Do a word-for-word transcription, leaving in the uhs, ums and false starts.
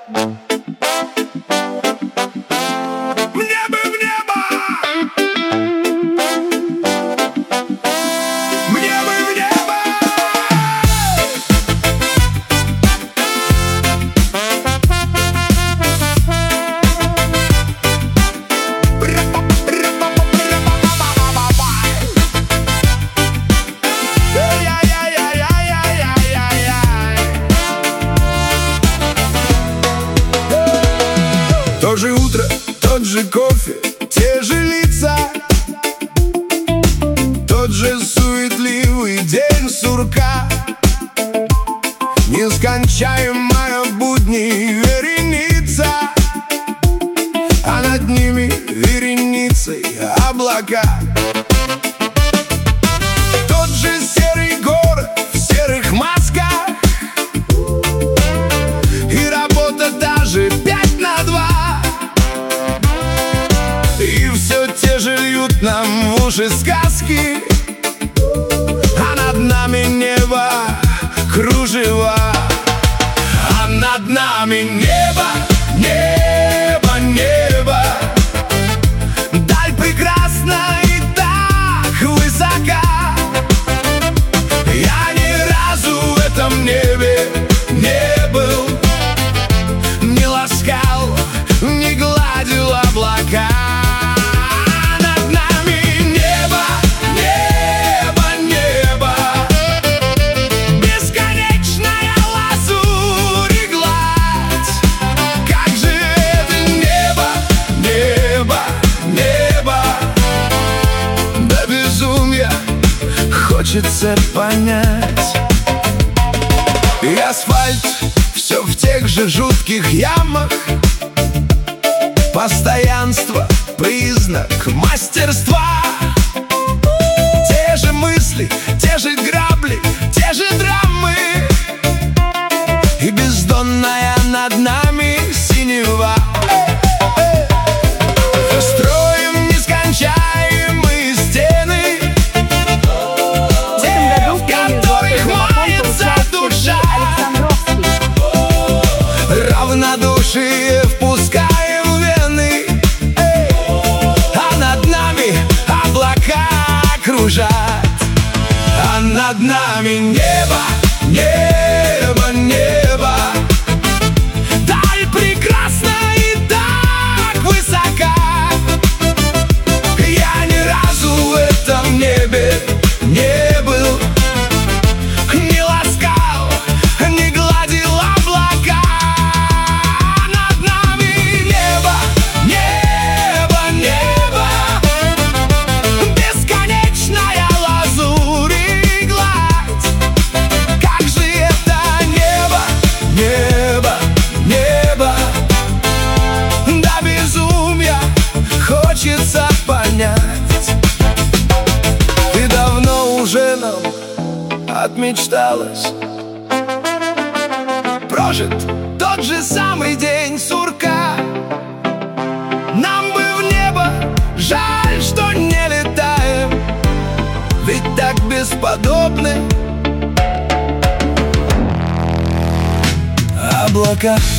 Мне бы в небо! Мне бы в небо! То же утро, тот же кофе, те же лица, тот же суетливый день сурка. Нескончаемая будни вереница, а над ними вереницей облака. Тот же серый город в серых масках, и работа та же пять на два. И все те же льют нам в уши сказки, а над нами небо кружева. А над нами небо, небо, небо. Даль прекрасна и так высока. Я ни разу в этом небе не был, не ласкал, не гладил облака. Хочется понять. И асфальт все в тех же жутких ямах. Постоянство — признак мастерства. Те же мысли, те же грабли, те же драмы, и бездонная над нами синева. Строим нескончаемые стены, равнодушие впускаем в вены, а над нами облака кружат. А над нами небо, небо, небо. Даль прекрасна и так высока. Я ни разу в этом небе не был, не ласкал, не гладил облака. Хочется понять, ты давно уже нам отмечталась. Прожит тот же самый день сурка. Нам бы в небо, жаль, что не летаем, ведь так бесподобны облака.